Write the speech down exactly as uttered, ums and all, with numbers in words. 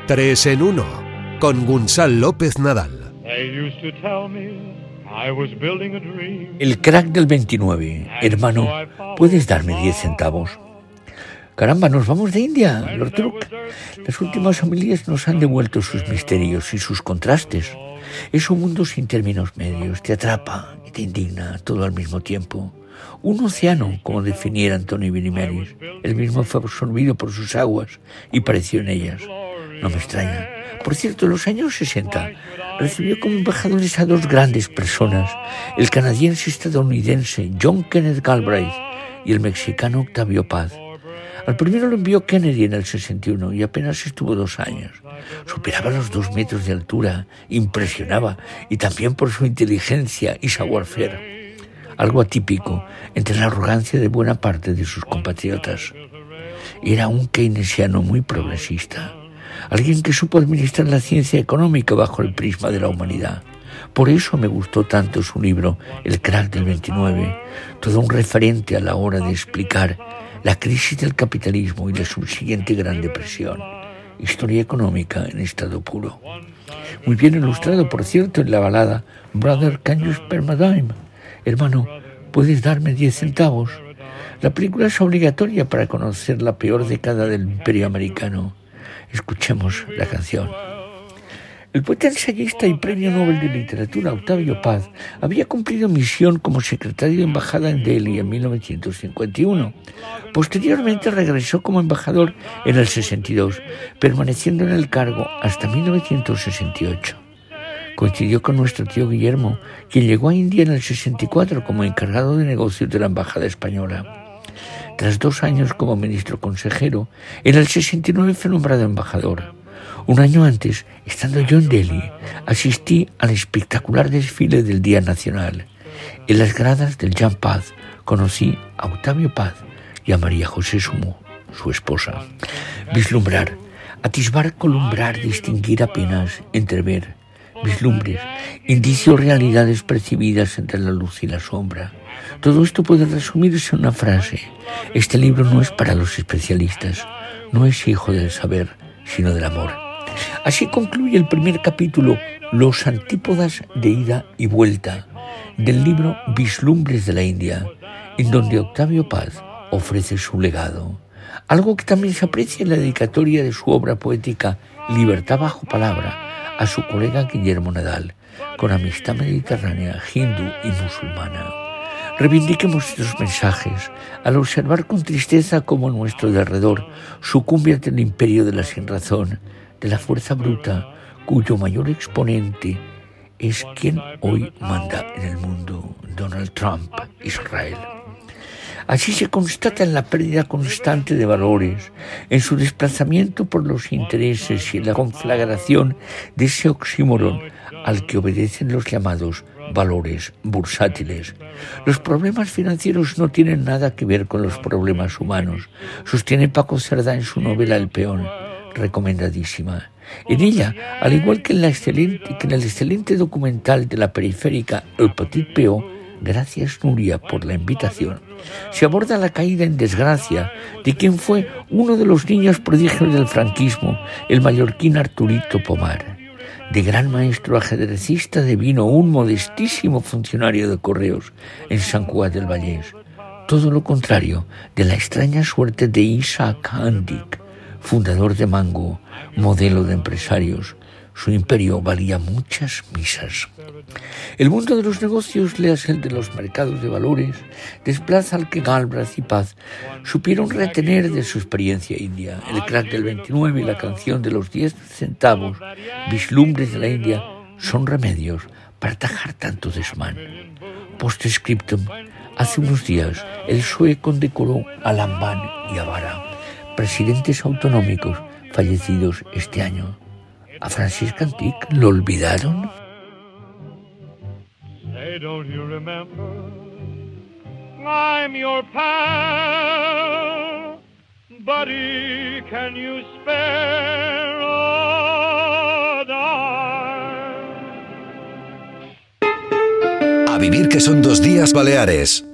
Tres en uno, con Gonzalo López Nadal. El crack del veintinueve. Hermano, ¿puedes darme diez centavos? Caramba, nos vamos de India, Lord Truck. Las últimas homilías nos han devuelto sus misterios y sus contrastes. Es un mundo sin términos medios, te atrapa y te indigna todo al mismo tiempo. Un océano, como definiera Antonio Vinimeris. Él mismo fue absorbido por sus aguas y pareció en ellas. No me extraña. Por cierto, en los años sesenta recibió como embajadores a dos grandes personas, el canadiense-estadounidense John Kenneth Galbraith y el mexicano Octavio Paz. Al primero lo envió Kennedy en el sesenta y uno y apenas estuvo dos años. Superaba los dos metros de altura, impresionaba, y también por su inteligencia y savoir-faire. Algo atípico entre la arrogancia de buena parte de sus compatriotas. Era un keynesiano muy progresista, alguien que supo administrar la ciencia económica bajo el prisma de la humanidad. Por eso me gustó tanto su libro El crack del veintinueve, todo un referente a la hora de explicar la crisis del capitalismo y la subsiguiente Gran Depresión. Historia económica en estado puro. Muy bien ilustrado, por cierto, en la balada Brother, can you spare my dime? Hermano, ¿puedes darme diez centavos? La película es obligatoria para conocer la peor década del Imperio americano. Escuchemos la canción. El poeta ensayista y premio Nobel de Literatura Octavio Paz había cumplido misión como secretario de embajada en Delhi en mil novecientos cincuenta y uno. Posteriormente regresó como embajador en el sesenta y dos, permaneciendo en el cargo hasta mil novecientos sesenta y ocho. Coincidió con nuestro tío Guillermo, quien llegó a India en el sesenta y cuatro como encargado de negocios de la embajada española. Tras dos años como ministro consejero, en el sesenta y nueve fue nombrado embajador. Un año antes, estando yo en Delhi, asistí al espectacular desfile del Día Nacional. En las gradas del Jan Paz conocí a Octavio Paz y a María José Sumo, su esposa. Vislumbrar, atisbar, columbrar, distinguir apenas, entrever, vislumbres, indicios, realidades percibidas entre la luz y la sombra. Todo esto puede resumirse en una frase. Este libro no es para los especialistas, no es hijo del saber, sino del amor. Así concluye el primer capítulo, Los antípodas de ida y vuelta, del libro Vislumbres de la India, en donde Octavio Paz ofrece su legado. Algo que también se aprecia en la dedicatoria de su obra poética Libertad bajo palabra a su colega Guillermo Nadal, con amistad mediterránea, hindú y musulmana. Reivindiquemos estos mensajes al observar con tristeza cómo nuestro derredor sucumbe ante el imperio de la sinrazón, de la fuerza bruta, cuyo mayor exponente es quien hoy manda en el mundo, Donald Trump, Israel. Así se constata en la pérdida constante de valores, en su desplazamiento por los intereses y en la conflagración de ese oxímoron al que obedecen los llamados valores bursátiles. Los problemas financieros no tienen nada que ver con los problemas humanos, sostiene Paco Cerdá en su novela El peón, recomendadísima. En ella, al igual que en, la excelente, que en el excelente documental de la periférica El Petit Peó, gracias Nuria por la invitación, se aborda la caída en desgracia de quien fue uno de los niños prodigios del franquismo, el mallorquín Arturito Pomar. De gran maestro ajedrecista devino un modestísimo funcionario de correos en Sant Cugat del Vallès. Todo lo contrario de la extraña suerte de Isaac Handic, fundador de Mango, modelo de empresarios. Su imperio valía muchas misas. El mundo de los negocios, leas el de los mercados de valores, desplaza al que Galbraith y Paz supieron retener de su experiencia india. El crack del veintinueve y la canción de los diez centavos, Vislumbres de la India, son remedios para atajar tanto desmán. Postscriptum, hace unos días el P S O E condecoró a Lambán y a Vara, presidentes autonómicos fallecidos este año. ¿A Francis Cantic lo olvidaron? Hey, don't you remember? I'm your pal, buddy, can you spare a dime? A vivir que son dos días Baleares.